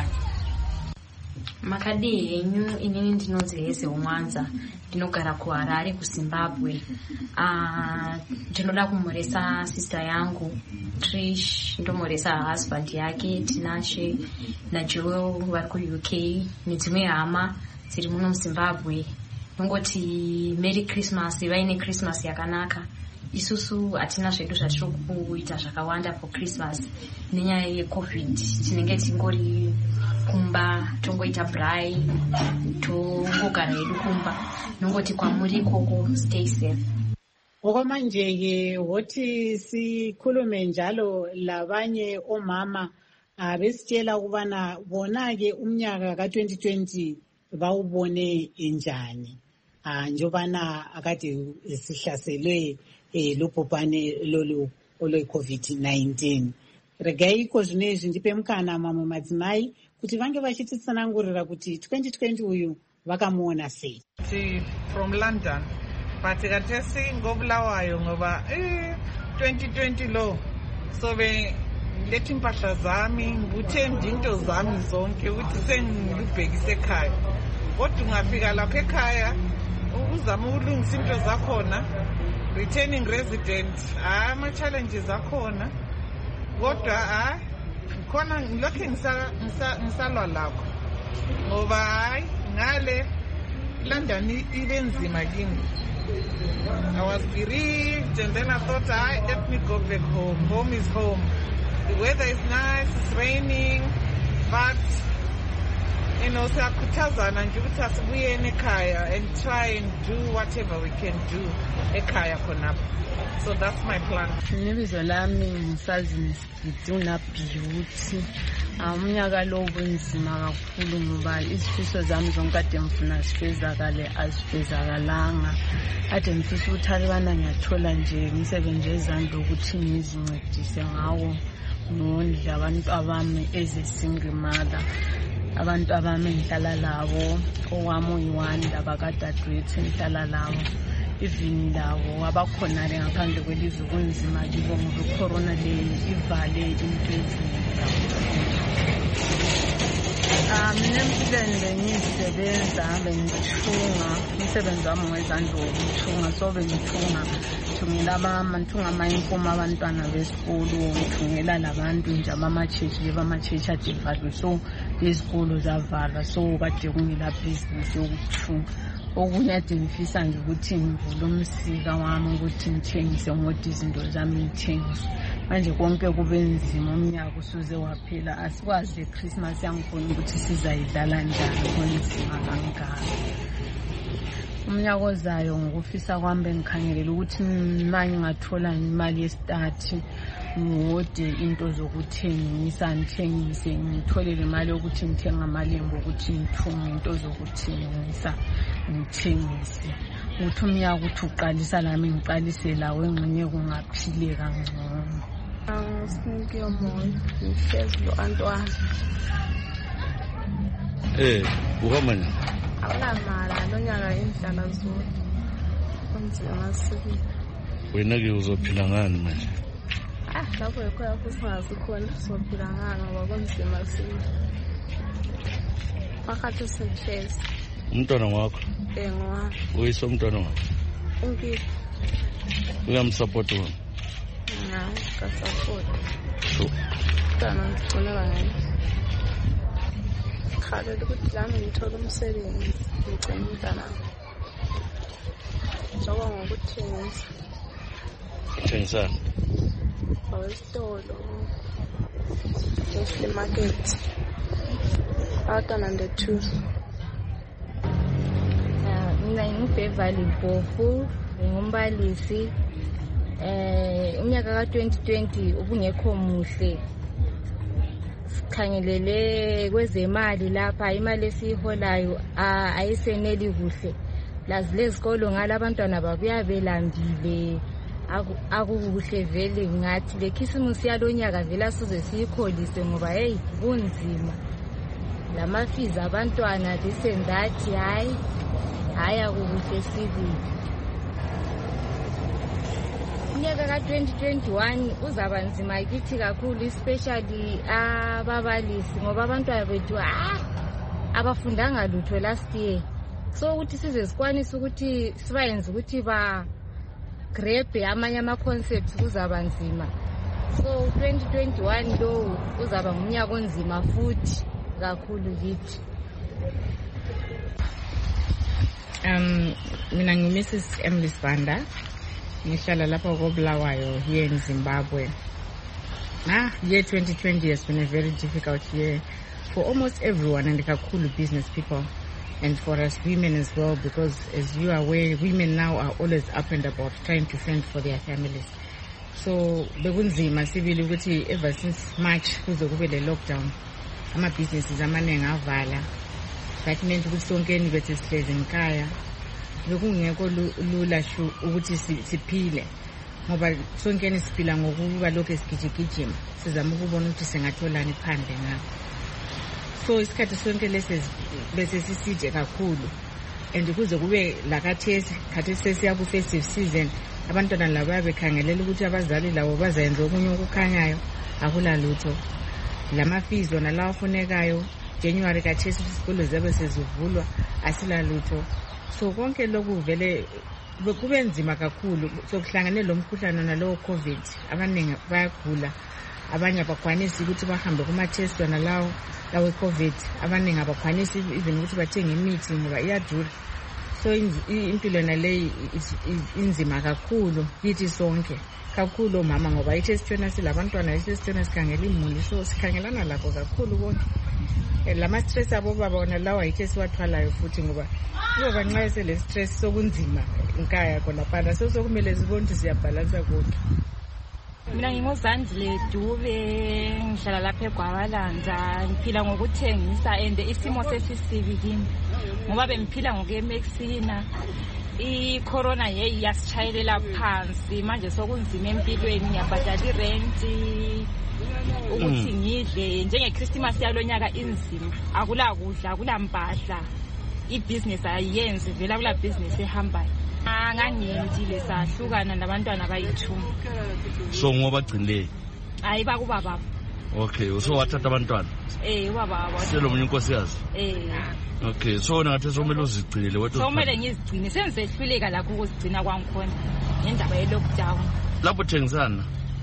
F: Makadi yenyu inini ndinonzi Heze Mwanza, ndinogara kuHarare kuZimbabwe. Ndinoda kumuresa sister yangu Trish, ndomuresa husband yake Tinashe naJoel vari kuUK nedzimwe hama dziri muno muZimbabwe. Nongoti Merry Christmas, vaine Christmas yakanaka. Isusu hatina zvedu zvatiri kuita zvakawanda for Christmas nenyaya yeCovid. Tinenge tingori kumba tongoita braai tongogara hedu kumba nongoti kwamuri ikoko stay safe.
A: Okwamanje-ke wothi sikhulume njalo labanye omama besitshela ukubana bona-ke umnyaka ka-2020 bawubone njani njobana akade sihlaselwe lubhubhane lolu olwe-COVID-19. Regaiko zvinezvi ndipe mukana mamwe madzimai kuti vange vachititsanangurira kuti 2020 uyu vakamuona sei.
G: From London, but katesi ngobulawayo ngoba 2020 lo so lethi impahla zami ngikuthemba into zami zonke ukuthi sengilubhekise ekhaya. Kodwa ungafika lapha ekhaya uzama ukulungisa into zakhona, returning resident ama-challenges akhona, kodwa khona ngilokhe ngisalwa lakho ngoba ngale London ibe nzima kimi. I was bereaved and then I thought, let me go back home. Home is home. The weather is nice, it's raining, but siyakhuthazana nje ukuthi asibuyeni ekhaya and try and do whatever we can do ekhaya khonapho. So that's my plan.
E: Ibizo lami ngisazi ngiduna beauty. Umnyaka lo ubunzima kakhulu ngoba izifiso zami zonke ade ngifuna sifezakale azifezakalanga. Ade ngifisa ukuthi alibana ngiyathola nje imisebenzi ezandla ukuthi ngizincedise ngawo ngondla abantu abami as a single mother. Abantu abami ngihlala labo, owami uyiwanda bakadadewethu ngihlala labo. Even labo abakhona ngaphandle kwelizwe kunzima kibo ngoba icorona le ivale into eziningi. Mina empilweni bengisebenza bengithunga, umsebenzi wami wezandla wokuthunga, so bengithungela ama-uniform abantwana besikolo, ngithungela labantu nje abama-church bama-church ade valwe, so izikolo zavalwa, so kade kungela business yokuthunga. Okunye ade ngifisa nje ukuthi ngivule umsika wami ukuthi ngithengise ngodwa izinto zami ngithengise. Manje konke kube nzima, umnyaka usuze waphela, asikwazi iChristmas yangifuna ukuthi sizayidlala njani kunzima kangaka. Umnyaka ozayo ngokufisa kwami bengikhangelela ukuthi manje ngathola imali yestart ngode into zokuthengisa, ngithengise ngitholele imali yokuthi ngithenga amalembu ukuthi ngithunge into zokuthengisa ngithengise. Uthi umnyaka uthi uqalisa lami ngiqalise lawo engxenye kungaphile kangcono.
H: Sinke umoya ngihlezi lo Antwana.
I: Uhamba nini?
H: Awunamala lonyaka indlala zonke. Kunzima sibili.
I: Wena-ke uzophila ngani manje?
H: Lapho ekhaya futhi singazikhona sizophila ngani ngoba kunzima sibili. Phakathi senhlezi.
I: Umntwana wakho?
H: Ngowami.
I: Uyise umntwana wakho?
H: Unkile.
I: Uyamsupport wona?
H: Kasapota. Kana ngicela ngani. Khalela ukuthi lami ngithola umsebenzi ngicela umntana. Njengoba ngokuthengisa.
I: Thengisa?
H: Awesitolo. Just market. Abantwana nde 2.
D: Mina ngibhevali Mpofu, ngumbalisi. Unyaka ka-2020 ubungekho muhle. Sikhangelele kwezemali lapha, imali esiyiholayo ayiseneli kuhle. Lazi lezikolo ngala abantwana babuya belambile, akukuhle vele ngathi le Christmas yalonyaka vele size siyikholise ngoba hey kunzima. Lamafizi abantwana this and that hayi akukuhle sibili. Unyaka ka-2021 uzaba nzima kithi kakhulu, especially ababalisi ngoba abantwana bethu abafundanga lutho last year. So ukuthi size sikwanise ukuthi sibayenze ukuthi ba grebe amanye ama-concepts kuzaba nzima. So 2021 lo uzaba ngumnyaka onzima futhi kakhulu kithi.
J: Mina ngi-Mrs. Emily Sibanda, ngihlala lapha koBulawayo here in Zimbabwe. Year 2020 has been a very difficult year for almost everyone and kakhulu business people and for us women as well, because as you are aware, women now are always up and about trying to fend for their families. So bekunzima sibili ukuthi ever since March kuze kube le lockdown ama-businesses amaningi avala. That meant ukuthi sonkeni bethe sihlezi ngikhaya bekungekho lula shu ukuthi siphile ngoba sonkeni siphila ngokuba lokho esigijigijima sizama ukubona ukuthi singatholani phandle ngakho. So isikhathi sonke bese sisije kakhulu and kuze kube lakathesi sesiya ku festive season abantwana laba bekhangelela ukuthi abazali labo bazenze okunye okukhanyayo akula lutho. Lama fees wona lawo funekayo January kathesi isikole zabe sezivulwa asila lutho. So konke lokhu vele kube nzima kakhulu sokuhlangane lo mkhuhlane nalowo COVID abaningi bayagula abanye abakwanisi ukuthi bahambe kuma test wona lawo COVID abaningi abakwanisi even ukuthi bathenge imithi ngoba iyadura. So impilo naleyi inzima kakhulu kithi sonke kakhulu mama ngoba ithe sithona silabantwana ithe sithona sikhangela imuli so sikhangelana lakho kakhulu konke. Lama stress abo baba wona lawa ithe siwathwalayo futhi ngoba kuba nxa sele stress sokunzima nkaya khona phana so sokumele sibone ukuthi siyabhalansa konke.
K: Mina ngingozandile Dube ngihlala lapha eGwabalanda ngiphila ngokuthengisa and isimo sesisibi kimi ngoba bengiphila ngokuyemexina i-corona yasichayelela phansi manje sokunzima empilweni ngiyabhadala i-rent ukuthi ngidle njenge-Christmas yalonyaka inzima akula kudla akula mpahla i-business ayenzi vela kula business ehambayo ngangiyendile sahlukana nabantwana bayithu.
I: So ngoba gcinile
K: hayi bakuba baba.
I: Okay, so wathatha abantwana
K: ubaba
I: selo munye inkosikazi. Okay, so ngathi somele uzigcinile wethu.
K: So kumele ngizigcine sengisehluleka lakho ukuzigcina kwangikhona ngendaba ye lockdown.
I: Lapho thengisana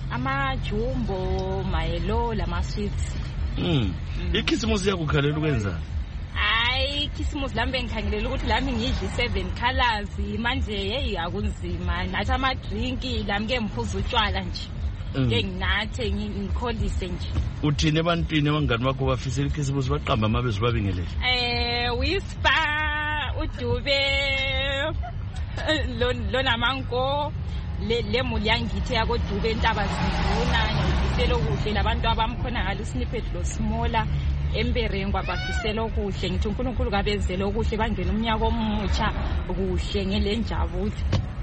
K: amajumbo mayelo lama sweets.
I: Ikhisimusi yakukhalela ukwenza?
K: Hayi Christmas lambe ngikhangelela ukuthi lami ngidle 7 colors manje hey akunzima nathi ama drink lami ke ngiphuza utshwala nje ke nginathe ngikholise nje. Uthini
I: ebantwini abangani bakho bafisela ikhisimusi baqamba amabezu babingelele?
K: Whisper uDube lo namanko le muli yangithe yakoDube entaba zivuna ngifisela okuhle labantu abamkhona ngalo snippet lo smaller emberengwa bafisela okuhle ngithi uNkulunkulu kabenzele okuhle bangena umnyaka omutsha kuhle ngelenjabulo.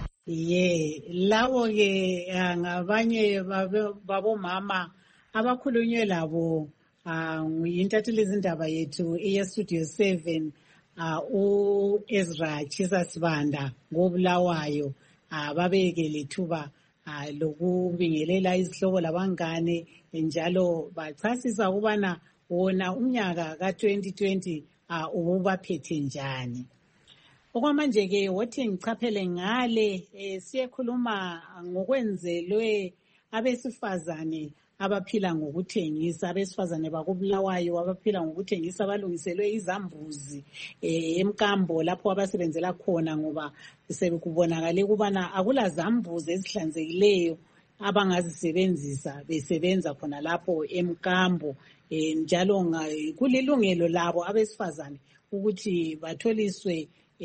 A: Lawo ke ngabanye babomama abakhulunywe labo nguyintatheli izindaba yethu eyestudio 7 uEzra Chisasibanda ngobulawayo babeke lethuba lokubingelela izihlobo labangane njalo bachasisa ukubana wona umnyaka ka2020 ubuphethe njani. Okwamanje ke wothi ngichaphele ngale siyekhuluma ngokwenzelwe abesifazane abaphila ngokuthengisa abesifazane bakubulawayo abaphila ngokuthengisa balungiselwe izambuzi emkambo lapho abasebenzela khona ngoba sekubonakala ukubana akula zambuzi ezihlanzekileyo abangazisebenzisa besebenza khona lapho emkambo. Njalo kulilungelo labo abesifazane ukuthi batholiswe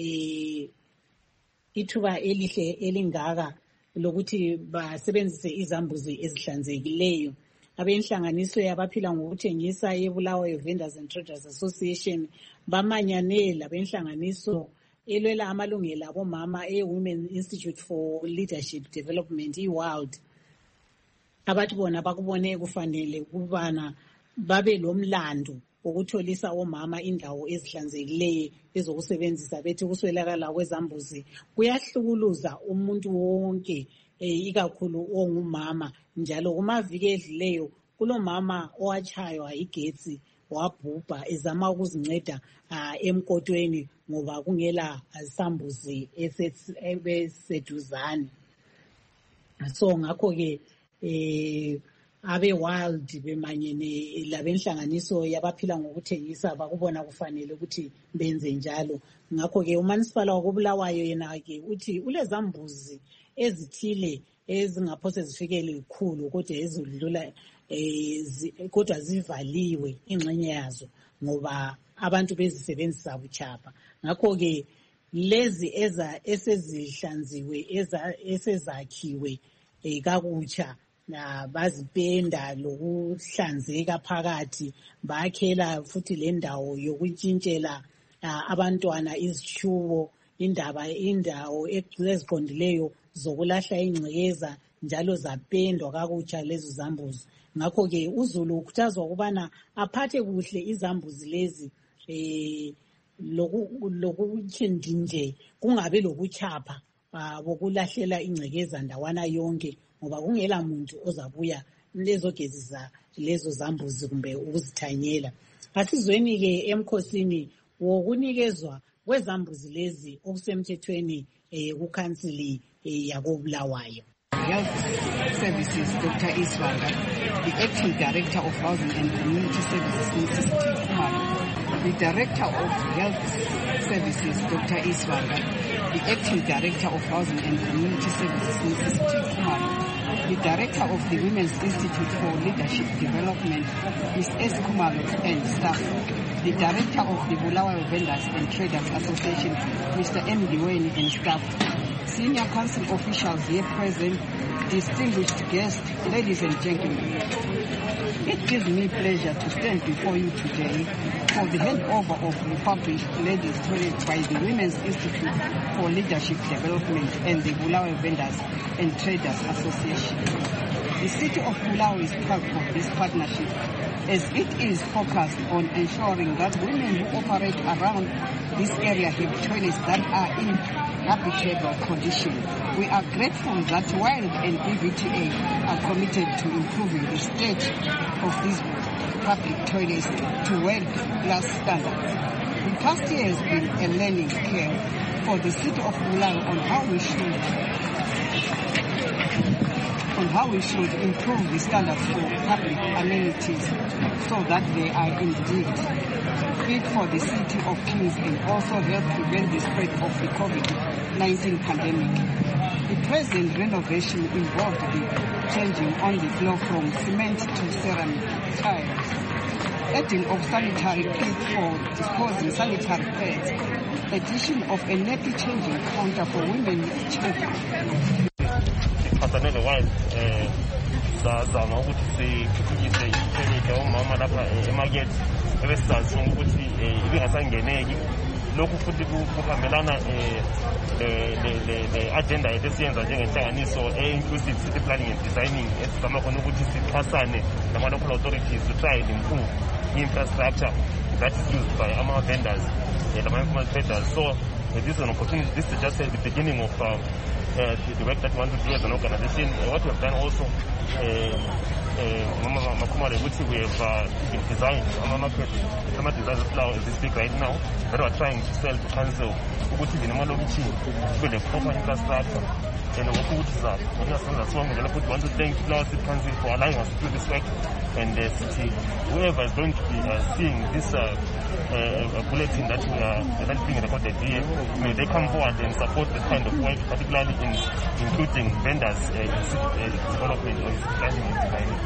A: ithuba elihle elingaka lokuthi basebenzise izambuzi ezihlanzekileyo. Abenhlanganiso yabaphila ngokuthengisa yeBulawayo Vendors and Traders Association bamanyane labenhlanganiso elwela amalungelo abomama eWomen Institute for Leadership Development iWorld abathi bona bakubone kufanele kubana babe lomlando ukutholisa omama indawo ezihlanzekileyo ezokusebenzisa bethi kuswelakala kwezambuzi kuyahlukuluza umuntu wonke ikakhulu ongumama njalo kumaviki edlileyo kulomama owatshaywa igetsi wabhubha ezama ukuzinceda emkotweni ngoba kungela sambuzi ebeseduzane. So ngakho ke abe wild bemanyene labenhlanganiso yabaphila ngokuthengisa bakubona kufanele ukuthi benze njalo. Ngakho ke uManisipala wakobulawayo yena ke uthi ulezambuzi ezithile ezingaphose zifikele ikhulu kodwa ezidlula kodwa zivaliwe ingxenye yazo ngoba abantu bezisebenzisa buchapha. Ngakho-ke lezi esezihlanziwe esezakhiwe kakutsha bazipenda lokuhlanzeka phakathi, bakhela futhi le ndawo yokutshintshela abantwana izitshubo, indawo eziqondileyo zokulahla ingcekeza, njalo zapendwa kakutsha lezo zambuzi. Ngakho-ke uZulu ukhuthazwa ukubana aphathe kuhle izambuzi lezi lokuthi nje kungabe lokuchapha bokulahlela ingcekeza ndawana yonke, ngoba kungela muntu ozabuya lezogezisa lezo zambuzi kumbe ukuzithanyela. Asizweni-ke emkhosini wokunikezwa kwezambuzi lezi okusemthethweni kukhansili yakobulawayo.
L: Health Services, Dr. Iswanga, the Acting Director of Housing and Community Services, Mrs. T. Kumalo, the Director of Health Services, Dr. Iswanga, the Acting Director of Housing and Community Services, Mrs. T. Kumalo, the Director of the Women's Institute for Leadership Development, Ms. S. Kumalo, and staff, the Director of the Bulawayo Vendors and Traders Association, Mr. M. Diweni, and staff, senior council officials here present, distinguished guests, ladies and gentlemen. It gives me pleasure to stand before you today for the handover of republished ladies' toilet by the Women's Institute for Leadership Development and the Bulawayo Vendors and Traders Association. The city of Bulawayo is proud of this partnership, as it is focused on ensuring that women who operate around this area have toilets that are in habitable condition. We are grateful that WILD and EVTA are committed to improving the state of these public toilets to world-class standards. The past year has been a learning curve for the city of Bulawayo on how we should improve the standards for public amenities so that they are indeed fit for the city of Kings and also help prevent the spread of the COVID-19 pandemic. The present renovation involved the changing on the floor from cement to ceramic tiles, adding of sanitary pit for disposing sanitary pads, addition of a nappy changing counter for women with children.
M: Pathanele wise zama ukuthi sikhuphukise ikliniki omama lapha emakethi ebesizazi ukuthi ibingasangeneki. Lokhu futhi kuhambelana le agenda yethu esiyenza njengenhlanganiso e-inclusive city planning and designing esizama khona ukuthi sixhasane nama-local authorities to try and improve infrastructure that is used by our vendors and our informal traders. So this is an opportunity. This is just the beginning of the work that we want to do as an organization. What we have done also, we have designed our market, some designs of flowers this week right now that we are trying to sell to council. With a proper infrastructure. And we want to thank Flower City Council for allowing us to do this work. And the city, whoever is going to be seeing this bulletin that we are being recorded here, may they come forward and support this kind of work, particularly in including vendors in city development or planning and designing.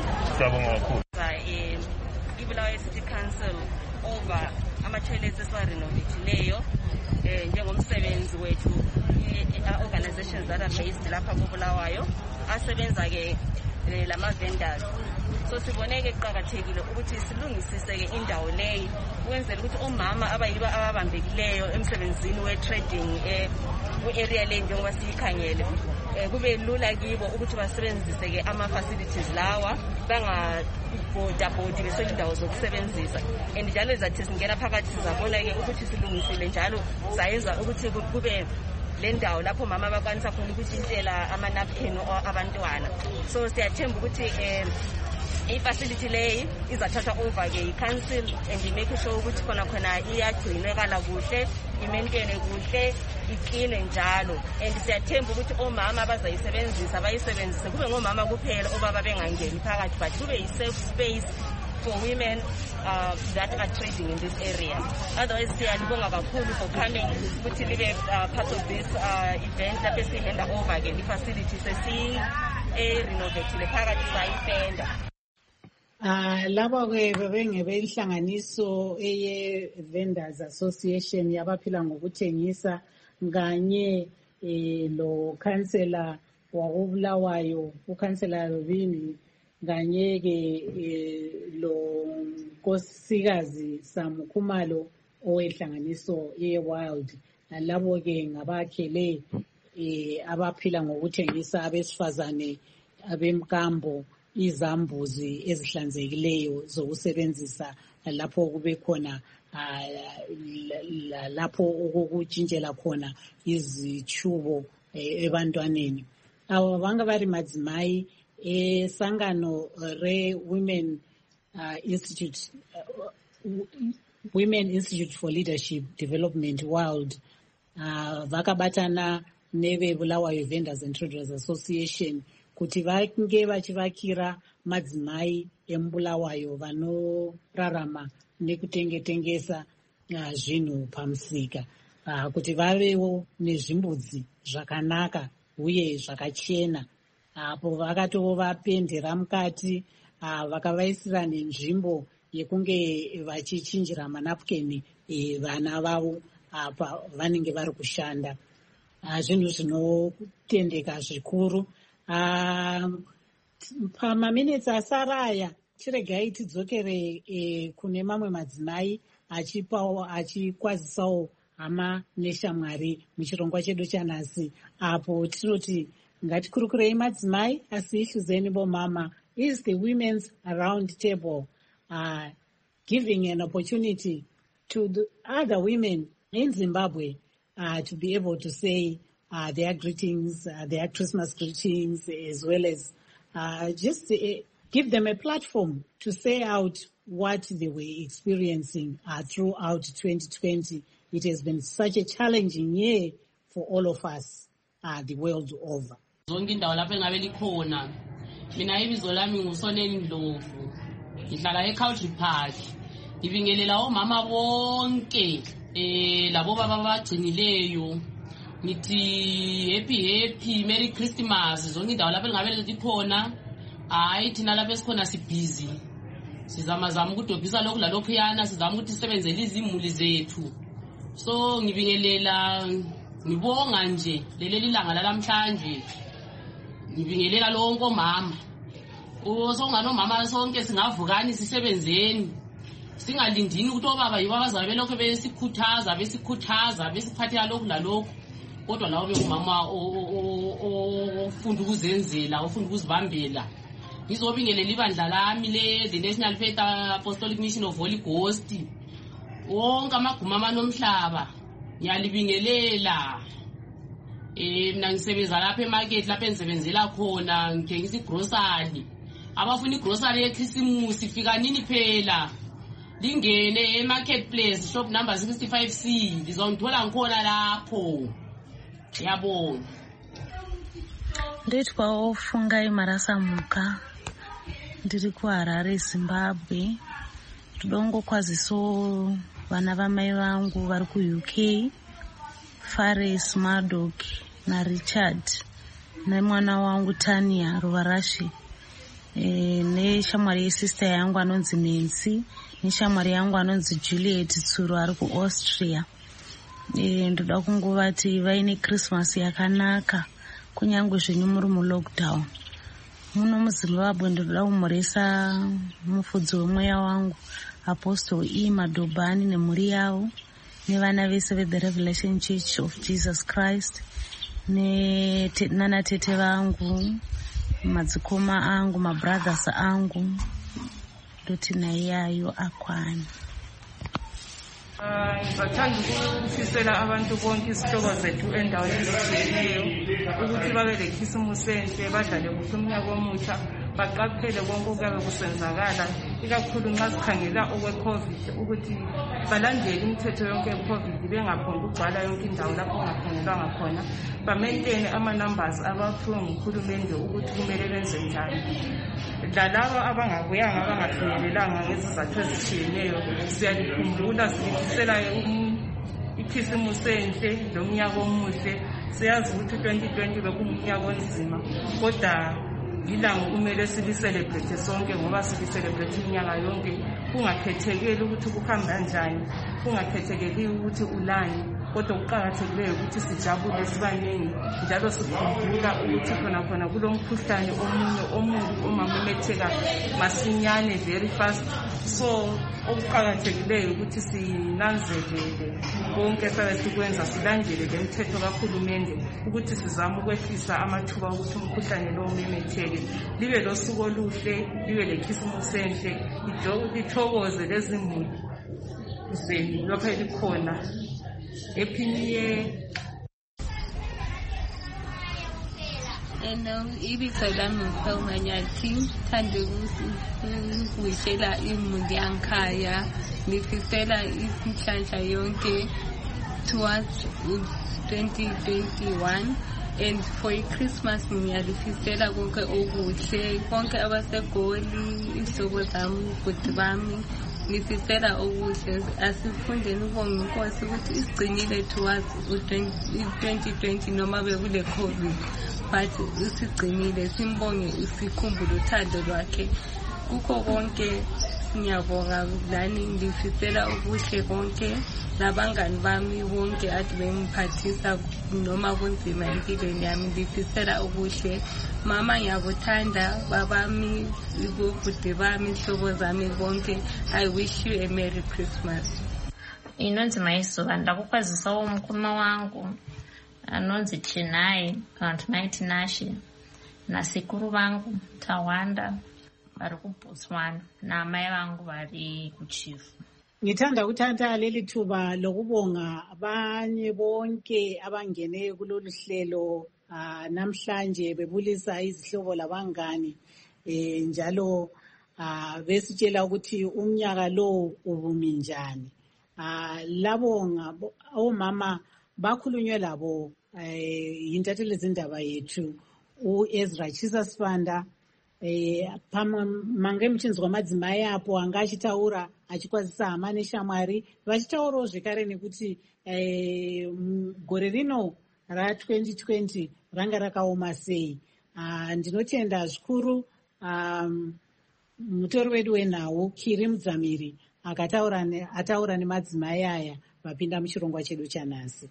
N: Bulawayo City Council over ama-toilets esiwarenovateyo njengomsebenzi wethu organizations that are based lapha koBulawayo asebenza-ke lama-vendors. So siboneke kuqakathekile ukuthi silungisise-ke indawo leyi ukwenzela ukuthi omama ababambekileyo emsebenzini we-trading ku-area leyi njengoba siyikhangele kube lula kibo ukuthi basebenzise-ke ama-facilities lawa bangabhodabhodi beswela indawo zokusebenzisa. And njalo zathi singena phakathi sizabona-ke ukuthi silungisile njalo sayenza ukuthi kube le ndawo lapho mama bakwanisa khona ukutshintshela ama-napkin abantwana. So siyathemba ukuthi i-facility leyi izathatha over-ke i-council and make sure ukuthi khona iyagcinekala kuhle, imaintaine kuhle, ikline njalo. And siyathemba ukuthi omama abazayisebenzisa bayisebenzise kube ngomama kuphela obaba bengangeni phakathi, but kube yi-safe space for women that are trading in this area. Otherwise, siyalibonga kakhulu for coming ukuthi libe part of this event lapho sihanda over again i-facility sesi-renovate phakathi sayipenda.
A: Laba ke bebengebe inhlanganiso eye Vendors Association yabaphila ngokuthengisa kanye lo councillor wakubulawayo ukhansela Rubini kanye ke lo nkosikazi Samukhumalo owehlanganiso ye Wild. Labo ke ngabakhele abaphila ngokuthengisa abesifazane abemkambo izambuzi ezihlanzekileyo zokusebenzisa lapho kube khona lapho ukutshintshela khona izichubo ebantwaneni. Abo banga bari madzimai esangano re Women Institute for Leadership Development World vakabatana neve Bulawayo Vendors and Traders Association kuti vange vachivakira madzimai eMbulawayo vanorarama nekutengetengesa zvinhu pamusika kuti vavewo nezvimbudzi zvakanaka uye zvakachena. Apo vakatovapendera mukati vakavaisira nenzvimbo yekunge vachichinjira manapukeni vana vavo apa vanenge vari kushanda. Zvinhu zvinotendeka zvikuru. Pamaminitsi asaraya chiregai tidzokere kune mamwe madzimai achikwazisawo hama neshamwari muchirongwa chedu chanhasi, apo tinoti ngatikurukurei madzimai asi ihluzeni bomama is the Women's Round Table, giving an opportunity to the other women in Zimbabwe to be able to say their greetings, their Christmas greetings, as well as just give them a platform to say out what they were experiencing throughout 2020. It has been such a challenging year for all of us the world over.
E: Zonke indawo lapho engabe likhona mina ibizo lami ngusoneni Ndlovu ngihlala eCountry Park ngibingelela omama bonke labo baba bagcinileyo ngithi happy Merry Christmas. Zonke indawo lapho engabe likhona hayi thina lapho esikhona sibhizi sizama ukudobhisa lokhu lalokhu yana sizama ukuthi sisebenzele izimuli zethu. So ngibingelela ngibonga nje leli langa lalamhlanje ngibingelela lonke omama osongano mama sonke singavukani sisebenzeni singalindini ukuthi obaba yibo abazabe belokho besikhuthaza besiphathela lokhu lalokhu kodwa lawo bengumama ofunda ukuzenzela ofunda ukuzibambela. Ngizobingelela ibandla lami the National Faith Apostolic Mission of Holy Ghost wonke amaguma nomhlaba ngiyalibingelela. Mina ngisebenza lapha emarket lapha engisebenzela khona ngithengisa igrocery. Abafuna igrocery yeChristmas ifika nini phela lingene emarketplace shop number 65C lizongithola ngikhona lapho. Yabonga.
O: Nditwa Ofungai Marasamuka ndiri kuHarare Zimbabwe. Tudongo kwaziso vana vamai vangu vari kuUK, Fares Mardok na Richard nemwana wangu Tania Ruvarashi neshamwari yesister yangu anonzi Nancy neshamwari yangu anonzi Juliet Tsuru ari kuAustria. Ndoda kungovati vaine Christmas yakanaka kunyangwe zvenyu muri mulockdown. Muno muZimbabwe ndoda kumuresa mufudzi wemweya wangu Apostle E. Madobani nemhuri yavo nevana vese veThe Revelation Church of Jesus Christ nanatete vangu madzikoma angu mabrothers angu ndoti naiyayo akwana.
G: Ngizathanda ukufisela abantu bonke isihlobo zethu endaweni ezitshiyeneyo ukuthi babe lekhisimusi enhle badlale kuhle umnyaka omutsha baqaphele konke okuyabe kusenzakala ikakhulu nxa sikhangela okwe-COVID ukuthi balandele imithetho yonke ye-COVID bengaphongi ukugcwala yonke indawo lapho ongakhangelwanga khona bamaintaine ama-numbers abaphiwe nguhulumende ukuthi kumele benze njani. Lalabo abangabuyanga abangafinyelelanga ngezizathu ezitshiyeneyo siyalikhumbula silifisela ikhisimusi enhle lomnyaka omuhle. Siyazi ukuthi 2020 bekungumnyaka onzima kodwa
P: ilanga kumele silicelebrate sonke ngoba silicelebrate inyanga yonke, kungakhethekeli ukuthi kuhamba kanjani, kungakhethekeli ukuthi ulani, kodwa kuqakathekileyo ukuthi sijabule sibaningi njalo sikhumbula ukuthi khona kulomkhuhlane omunye omubi omamemetheka masinyane very fast. So okuqakathekileyo ukuthi sinanzelele konke sabe sikwenza, silandele le mithetho kahulumende ukuthi sizame ukwehlisa amathuba ukuthi umkhuhlane lo umemetheke. Libe losuku oluhle, libe lekhisimusi enhle, lithokoze lezimuli zenu lokho elikhona. Happy New Year.
Q: Ibizo lami uPhumanyati, thande ukuwishela imuli yankhaya, ngifisela inhlanhla yonke towards 2021, and for Christmas ngiyalifisela konke okuhle, konke abaseGoli, izihlobo zami, ubhuti bami, ngifisela okuhle. Asifundeni ukubonga inkosi ukuthi isigcinile towards 2020 noma bekule COVID, but usigcinile. Simbonge, sikhumbule uthando lwakhe kukho konke. Ngiyabonga lani, ngifisela okuhle konke nabangani bami bonke ade bengiphathisa noma kunzima empilweni yami, ngifisela okuhle. Mama ngiyakuthanda, babami, ubhuti bami, ihlobo zami bonke, I wish you a Merry Christmas.
R: Inonzi Mayisoka, ndakukwazisa umkhuluma wangu anonzi Chinai Night Nashi nasikuru vangu Tawanda vari kuBotswana namai vangu vari kuChifu.
A: Ngithanda ukuthatha leli thuba lokubonga abanye bonke abangene kulolu hlelo namhlanje bebulisa izihlobo labangani njalo besitshela ukuthi umnyaka lo ubumi njani. Labo omama bakhulunywe labo yintatheli zindaba yethu uEzra Chisasifanda mange mchinzi kwamadzimai apo anga achitaura achikwazisa hama neshamwari vachitaurawo zvekare nekuti gore rino ra2020 ranga rakaoma sei. Ndinotenda zvikuru mutori wedu wenhau Kiri Mudzamiri ataura nemadzimai aya vapinda muchirongwa chedu chanhasi.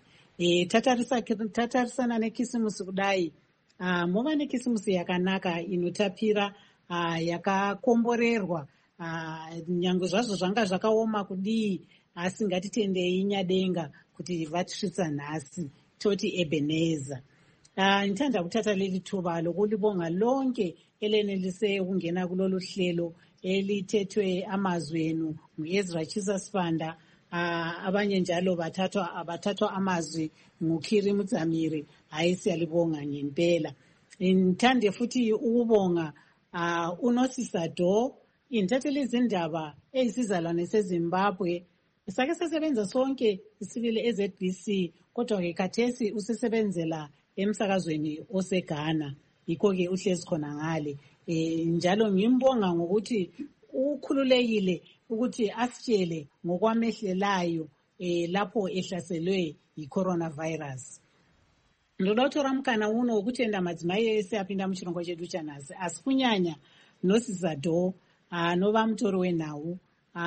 A: Tatarisana nekisimusi kudai, mova nekisimusi yakanaka inotapira, yakakomborerwa, nyange zvazvo zvanga zvakaoma kudii, asi ngatitendei nyadenga kuti vatisvitsa nhasi, toti Ebenezer. Ndithanda kuthatha leli thuba lokulibonga lonke elenelise ukungena kulolu hlelo elithethwe amazwi enu nguEzra Chisasifanda, abanye njalo bathathwa amazwi nguKhiri Mudzamiri. Hayi, siyalibonga ngempela. Ngithande futhi ukubonga uNosisa Do, intatheli zindaba eyisizalwane seZimbabwe. Sake sesebenza sonke isibili eZBC, kodwa ke khathesi usesebenzela emsakazweni oseGhana, yikho-ke uhlezi khona ngale. Njalo ngimbonga ngokuthi ukhululekile ukuthi asitshele ngokwamehlelayo lapho ehlaselwe yi-coronavirus. Ndodakutora mukana uno wokutenda madzimai ese apinda muchirongwa chedu chanhasi, asi kunyanya Nosisa Do anova mutori wenhau,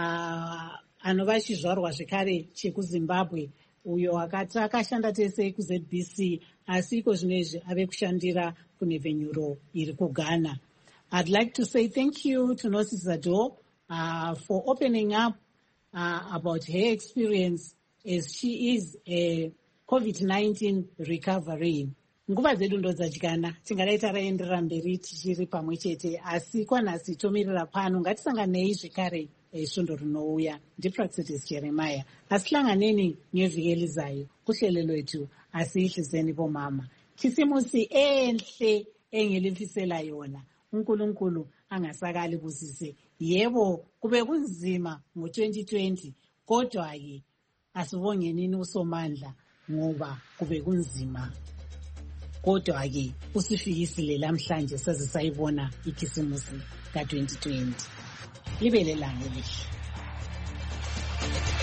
A: anova chizvarwa zvekare chekuZimbabwe, uyo akati akashanda tese kuZBC asi iko zvinezvi ave kushandira kunevhenyuro iri kuGhana. I'd like to say thank you to Nosisa Do for opening up about her experience as she is a COVID-19 recovery. Nguva dzedu ndo dzadyana, tingadai taraenderera mberi tichiri pamwe chete, asi kwanhasi tomirira pano. Ngatisanganei zvekare svondo rinouya. NdiPraxedis Jeremiah. Asihlanganeni ngevhiki elizayo kuhlelo lwethu asiyihlizeni bomama. Khisimusi enhle engelifisela yona. uNkulunkulu angasakali busise. Yebo kube kunzima ngo2020, kodwa-ke asibongenini uSomandla ngoba kube kunzima, kodwa-ke usifikisile lamhlanje saze sayibona ikhisimusi ka2020. Libe lelanga elihle.